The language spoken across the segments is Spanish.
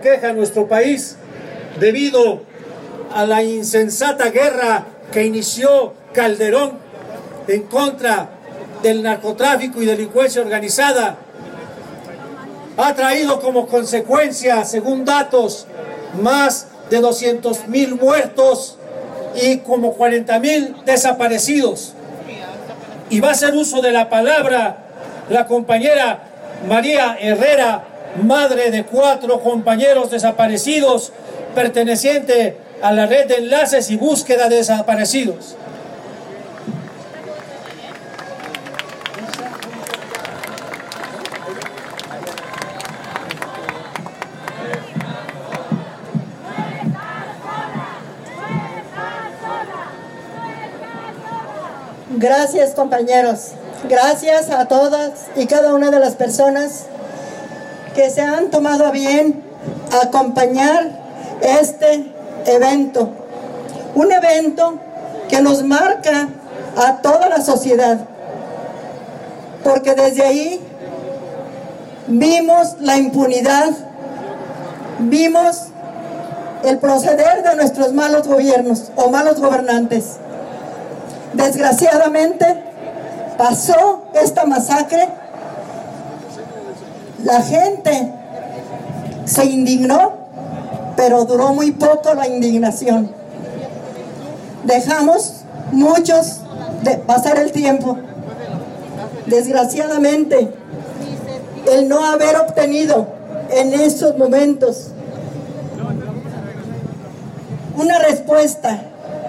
Queja nuestro país debido a la insensata guerra que inició Calderón en contra del narcotráfico y delincuencia organizada. Ha traído como consecuencia, según datos, más de 200,000 muertos y como 40,000 desaparecidos. Y va a hacer uso de la palabra la compañera María Herrera, madre de 4 compañeros desaparecidos, perteneciente a la red de enlaces y búsqueda de desaparecidos. Gracias, compañeros. Gracias a todas y cada una de las personas que se han tomado a bien acompañar este evento. Un evento que nos marca a toda la sociedad, porque desde ahí vimos la impunidad, vimos el proceder de nuestros malos gobiernos o malos gobernantes. Desgraciadamente pasó esta masacre, la gente se indignó, pero duró muy poco la indignación. Dejamos muchos de pasar el tiempo. Desgraciadamente, el no haber obtenido en esos momentos una respuesta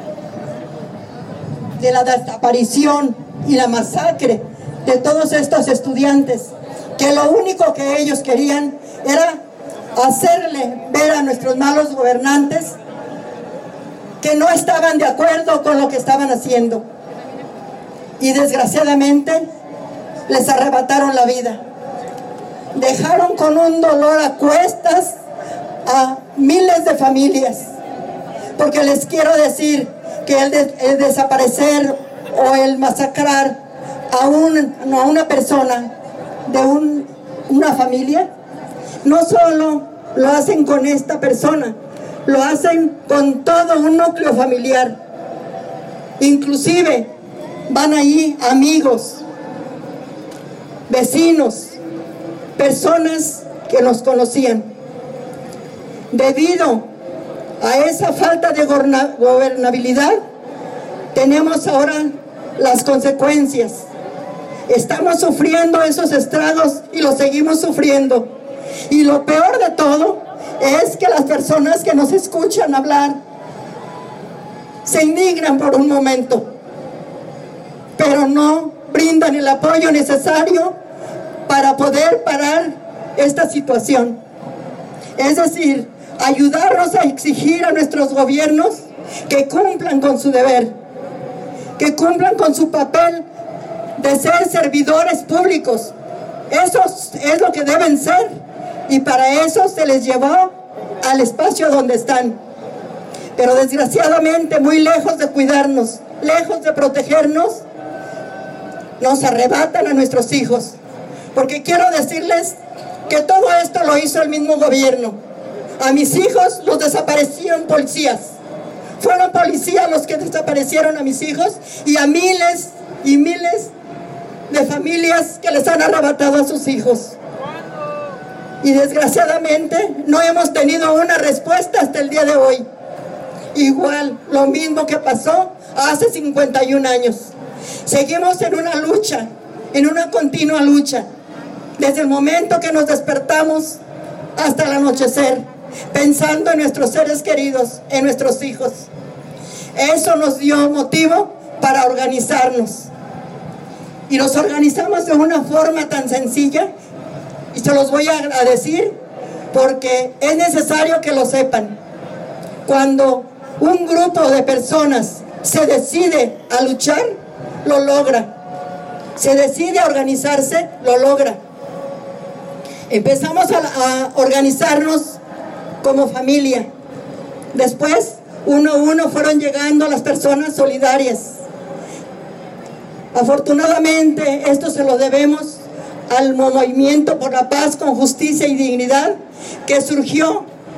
de la desaparición y la masacre de todos estos estudiantes, que lo único que ellos querían era hacerle ver a nuestros malos gobernantes que no estaban de acuerdo con lo que estaban haciendo. Y desgraciadamente les arrebataron la vida. Dejaron con un dolor a cuestas a miles de familias, porque les quiero decir que el desaparecer o el masacrar a una persona de una familia, no solo lo hacen con esta persona, lo hacen con todo un núcleo familiar. Inclusive van ahí amigos, vecinos, personas que nos conocían. Debido a esa falta de gobernabilidad, tenemos ahora las consecuencias. Estamos sufriendo esos estragos y los seguimos sufriendo. Y lo peor de todo es que las personas que nos escuchan hablar se indignan por un momento, pero no brindan el apoyo necesario para poder parar esta situación. Es decir, ayudarnos a exigir a nuestros gobiernos que cumplan con su deber, que cumplan con su papel de ser servidores públicos. Eso es lo que deben ser, y para eso se les llevó al espacio donde están. Pero desgraciadamente, muy lejos de cuidarnos, lejos de protegernos, nos arrebatan a nuestros hijos. Porque quiero decirles que todo esto lo hizo el mismo gobierno. A mis hijos los desaparecieron policías. Fueron policías los que desaparecieron a mis hijos, y a miles y miles de familias que les han arrebatado a sus hijos. Y desgraciadamente no hemos tenido una respuesta hasta el día de hoy. Igual, lo mismo que pasó hace 51 años. Seguimos en una lucha, en una continua lucha, desde el momento que nos despertamos hasta el anochecer, pensando en nuestros seres queridos, en nuestros hijos. Eso nos dio motivo para organizarnos. Y nos organizamos de una forma tan sencilla, y se los voy a decir porque es necesario que lo sepan. Cuando un grupo de personas se decide a luchar, lo logra. Se decide a organizarse, lo logra. Empezamos a organizarnos como familia. Después, uno a uno fueron llegando las personas solidarias. Afortunadamente, esto se lo debemos al movimiento por la paz con justicia y dignidad, que surgió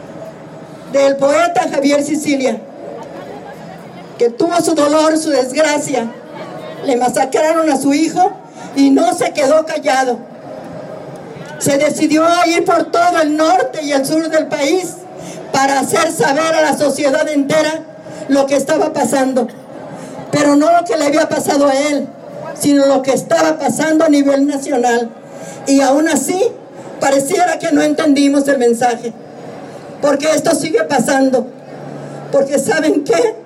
del poeta Javier Sicilia, que tuvo su dolor, su desgracia. Le masacraron a su hijo y no se quedó callado. Se decidió a ir por todo el norte y el sur del país para hacer saber a la sociedad entera lo que estaba pasando. Pero no lo que le había pasado a él, sino lo que estaba pasando a nivel nacional. Y aún así, pareciera que no entendimos el mensaje. Porque esto sigue pasando. Porque ¿saben qué?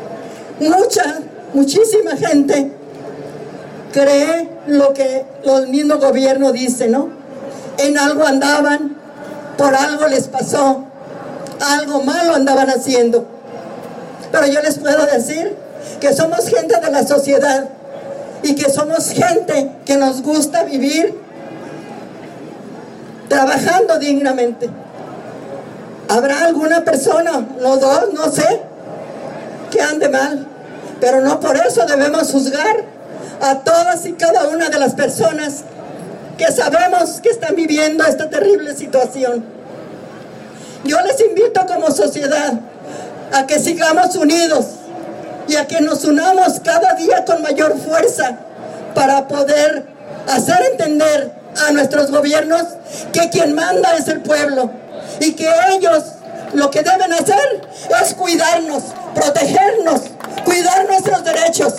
Muchísima gente cree lo que los mismos gobiernos dicen, ¿no? En algo andaban, por algo les pasó, algo malo andaban haciendo. Pero yo les puedo decir que somos gente de la sociedad y que somos gente que nos gusta vivir trabajando dignamente. ¿Habrá alguna persona, no dos, no sé, que ande mal? Pero no por eso debemos juzgar a todas y cada una de las personas que sabemos que están viviendo esta terrible situación. Yo les invito como sociedad a que sigamos unidos y a que nos unamos cada día con mayor fuerza para poder hacer entender a nuestros gobiernos que quien manda es el pueblo y que ellos lo que deben hacer es cuidarnos, protegernos, cuidar nuestros derechos.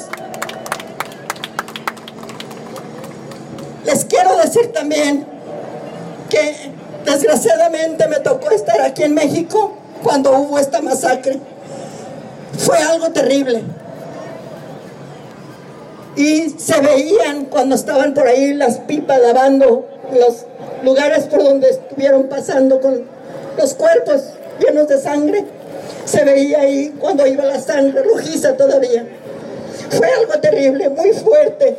Les quiero decir también que desgraciadamente me tocó estar aquí en México cuando hubo esta masacre. Fue algo terrible. Y se veían cuando estaban por ahí las pipas lavando los lugares por donde estuvieron pasando con los cuerpos llenos de sangre. Se veía ahí cuando iba la sangre rojiza todavía. Fue algo terrible, muy fuerte.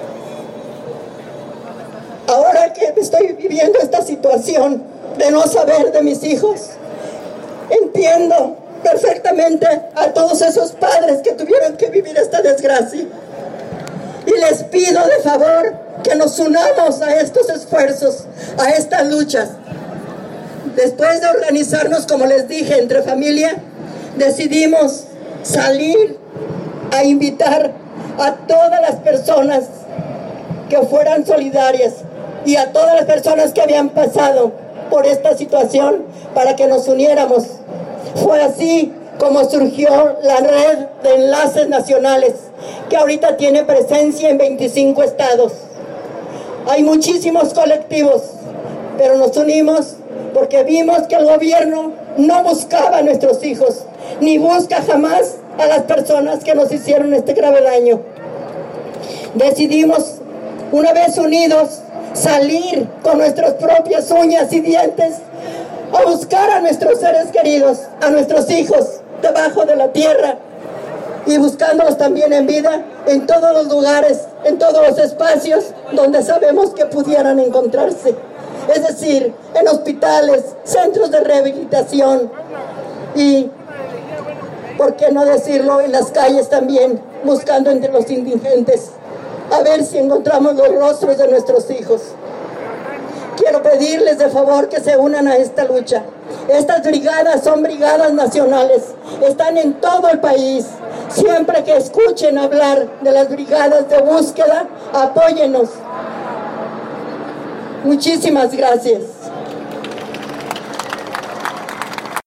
Ahora que estoy viviendo esta situación de no saber de mis hijos, entiendo perfectamente a todos esos padres que tuvieron que vivir esta desgracia. Y les pido de favor que nos unamos a estos esfuerzos, a estas luchas. Después de organizarnos, como les dije, entre familia, decidimos salir a invitar a todas las personas que fueran solidarias y a todas las personas que habían pasado por esta situación para que nos uniéramos. Fue así como surgió la red de enlaces nacionales, que ahorita tiene presencia en 25 estados. Hay muchísimos colectivos, pero nos unimos porque vimos que el gobierno no buscaba a nuestros hijos, ni busca jamás a las personas que nos hicieron este grave daño. Decidimos, una vez unidos, salir con nuestras propias uñas y dientes a buscar a nuestros seres queridos, a nuestros hijos debajo de la tierra, y buscándolos también en vida en todos los lugares, en todos los espacios donde sabemos que pudieran encontrarse. Es decir, en hospitales, centros de rehabilitación y, ¿por qué no decirlo?, en las calles también, buscando entre los indigentes, a ver si encontramos los rostros de nuestros hijos. Quiero pedirles de favor que se unan a esta lucha. Estas brigadas son brigadas nacionales, están en todo el país. Siempre que escuchen hablar de las brigadas de búsqueda, apóyennos. Muchísimas gracias.